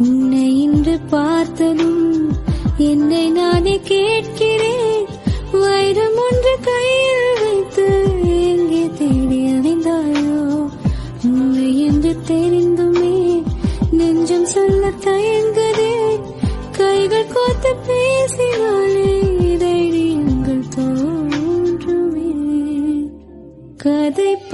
உன்னை இன்று பார்த்ததும் என்னை நானே கேட்கிறேன். வைரம் ஒன்று கையில் வைத்து எங்கே தேடி அறிந்தாயோ? உன்னை என்று தெரிந்துமே நெஞ்சம் சொல்ல தயங்குதே. கைகள் கோத்து பேசினாலே தைரியங்கள் தோன்றுமே. கதை